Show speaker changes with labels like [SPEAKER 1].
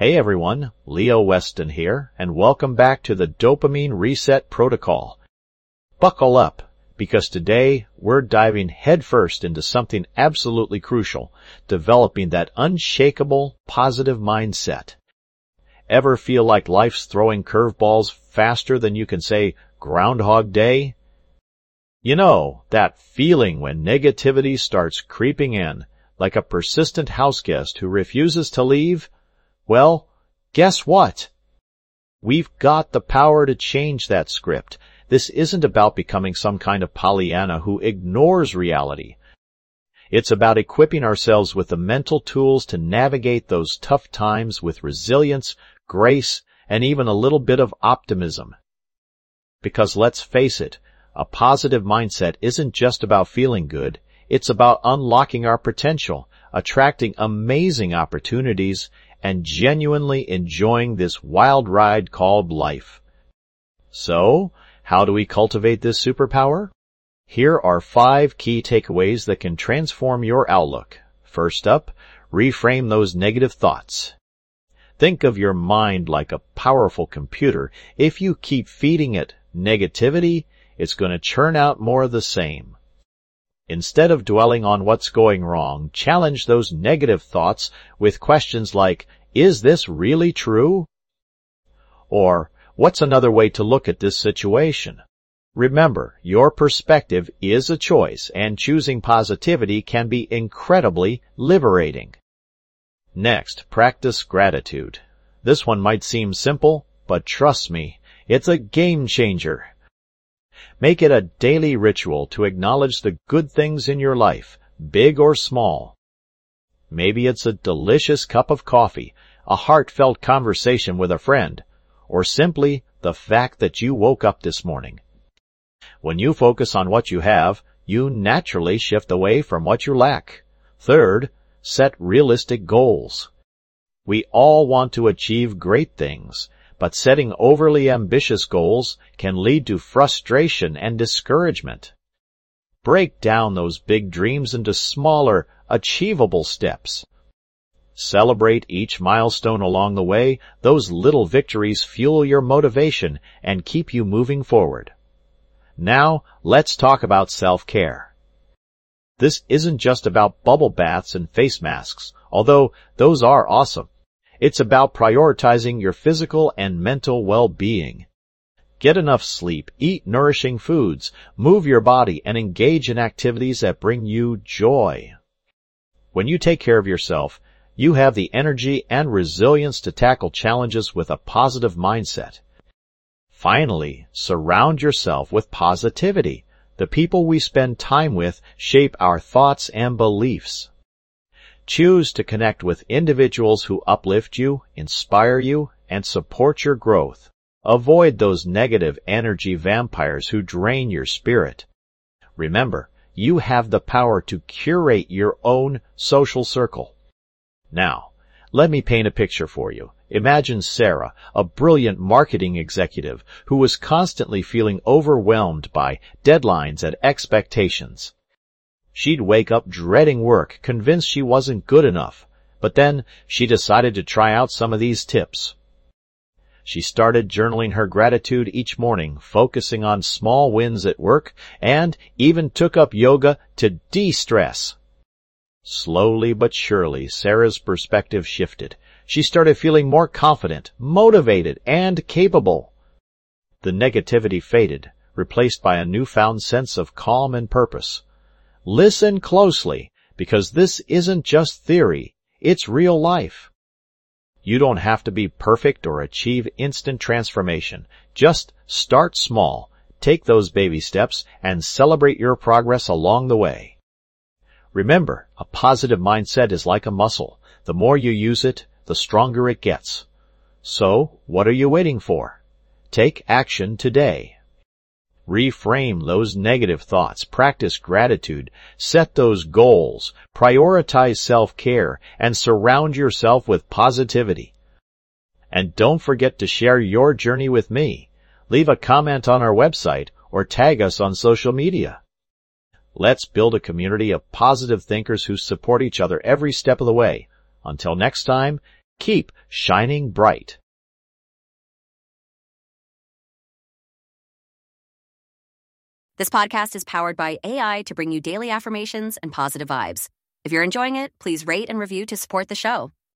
[SPEAKER 1] Hey everyone, Leo Weston here, and welcome back to the Dopamine Reset Protocol. Buckle up, because today we're diving headfirst into something absolutely crucial, developing that unshakable, positive mindset. Ever feel like life's throwing curveballs faster than you can say, Groundhog Day? You know, that feeling when negativity starts creeping in, like a persistent houseguest who refuses to leave? Well, guess what? We've got the power to change that script. This isn't about becoming some kind of Pollyanna who ignores reality. It's about equipping ourselves with the mental tools to navigate those tough times with resilience, grace, and even a little bit of optimism. Because let's face it, a positive mindset isn't just about feeling good. It's about unlocking our potential, attracting amazing opportunities, and genuinely enjoying this wild ride called life. So, how do we cultivate this superpower? Here are 5 key takeaways that can transform your outlook. First up, reframe those negative thoughts. Think of your mind like a powerful computer. If you keep feeding it negativity, it's going to churn out more of the same. Instead of dwelling on what's going wrong, challenge those negative thoughts with questions like, is this really true? Or, what's another way to look at this situation? Remember, your perspective is a choice, and choosing positivity can be incredibly liberating. Next, practice gratitude. This one might seem simple, but trust me, it's a game changer. Make it a daily ritual to acknowledge the good things in your life, big or small. Maybe it's a delicious cup of coffee, a heartfelt conversation with a friend, or simply the fact that you woke up this morning. When you focus on what you have, you naturally shift away from what you lack. Third, set realistic goals. We all want to achieve great things, but setting overly ambitious goals can lead to frustration and discouragement. Break down those big dreams into smaller, achievable steps. Celebrate each milestone along the way. Those little victories fuel your motivation and keep you moving forward. Now, let's talk about self-care. This isn't just about bubble baths and face masks, although those are awesome. It's about prioritizing your physical and mental well-being. Get enough sleep, eat nourishing foods, move your body, and engage in activities that bring you joy. When you take care of yourself, you have the energy and resilience to tackle challenges with a positive mindset. Finally, surround yourself with positivity. The people we spend time with shape our thoughts and beliefs. Choose to connect with individuals who uplift you, inspire you, and support your growth. Avoid those negative energy vampires who drain your spirit. Remember, you have the power to curate your own social circle. Now, let me paint a picture for you. Imagine Sarah, a brilliant marketing executive who was constantly feeling overwhelmed by deadlines and expectations. She'd wake up dreading work, convinced she wasn't good enough. But then she decided to try out some of these tips. She started journaling her gratitude each morning, focusing on small wins at work, and even took up yoga to de-stress. Slowly but surely, Sarah's perspective shifted. She started feeling more confident, motivated, and capable. The negativity faded, replaced by a newfound sense of calm and purpose. Listen closely, because this isn't just theory, it's real life. You don't have to be perfect or achieve instant transformation. Just start small, take those baby steps, and celebrate your progress along the way. Remember, a positive mindset is like a muscle. The more you use it, the stronger it gets. So, what are you waiting for? Take action today. Reframe those negative thoughts, practice gratitude, set those goals, prioritize self-care, and surround yourself with positivity. And don't forget to share your journey with me. Leave a comment on our website or tag us on social media. Let's build a community of positive thinkers who support each other every step of the way. Until next time, keep shining bright.
[SPEAKER 2] This podcast is powered by AI to bring you daily affirmations and positive vibes. If you're enjoying it, please rate and review to support the show.